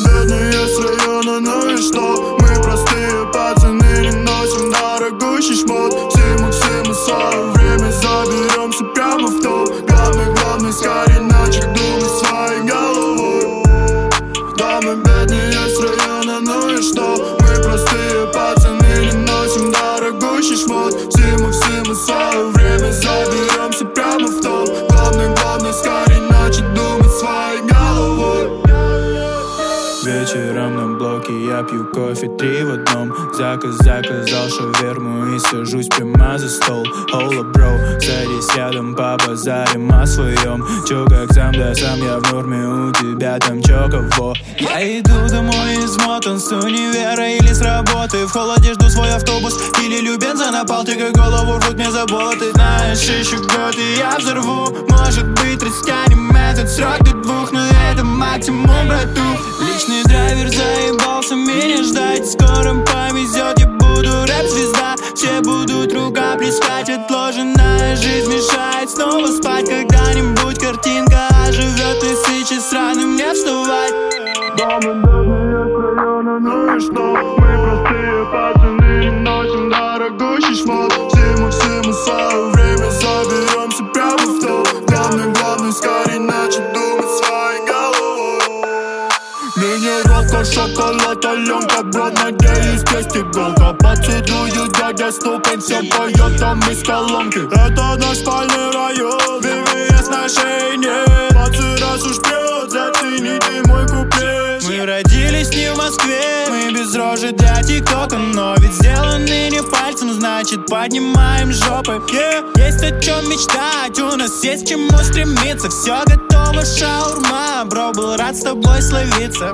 бедные с района, ну и что? Мы простые пацаны, не носим дорогущий шмот. Все Максимы в свое время заберемся прямо в топ. Главное, скорее начать думать своей головой. Да, мы бедные с района, ну и что? Мы простые пацаны, не носим дорогущий шмот. Все Максимы в свое время заберемся прямо в топ. Главное, скорее начать думать своей головой. Вечером на блоке я пью кофе 3 в одном. Заказал шаверму и сажусь прямо за стол. Hola, bro, садись рядом, побазарим о своем. Чё, как сам, да сам я в норме, у тебя там чё, кого? Я иду домой измотан с универа или с работы. В холоде жду свой автобус или любенца на Балтике. Голову рвут мне заботы. Знаешь, еще год и я взорву. Может быть, растянем этот срок до 2, но это максимум, братух. Личный драйвер заебался меня ждать. Скоро повезет, я буду рэп-звезда. Все будут рука плескать. Отложенная жизнь мешает снова спать. Когда-нибудь картинка оживет, и сейчас рано мне вставать. Да, мы бедные с района, ну и что? Мы простые пацаны, не носим дорогущий шмот. Все Максимы в свое время заберемся прямо в топ. Главное, скорее начать думать своей головой. Минералка, шоколад, аленка, брат, надеюсь, есть иголка. Поцелую дядя ступень, всем поет там из колонки. Это наш спальный район, ВВС на шее нет. Пацан раз уж пьет, зацените мой куплет. Мы родились не в Москве, мы без рожи для тиктока. Но ведь сделаны не пальцем, значит поднимаем жопы. Есть о чем мечтать, у нас есть к чему стремиться. Все готово, шаурма, бро, был рад с тобой словиться.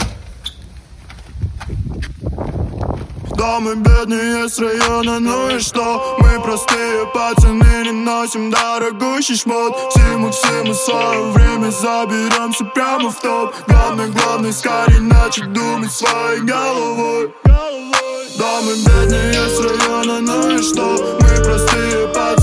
Да, мы бедные с района, ну и что? Мы простые пацаны, не носим дорогущий шмот. Все Максимы в свое время заберемся прямо в топ. Главное, скорее начать думать своей головой. Да, мы бедные с района, ну и что? Мы простые пацаны.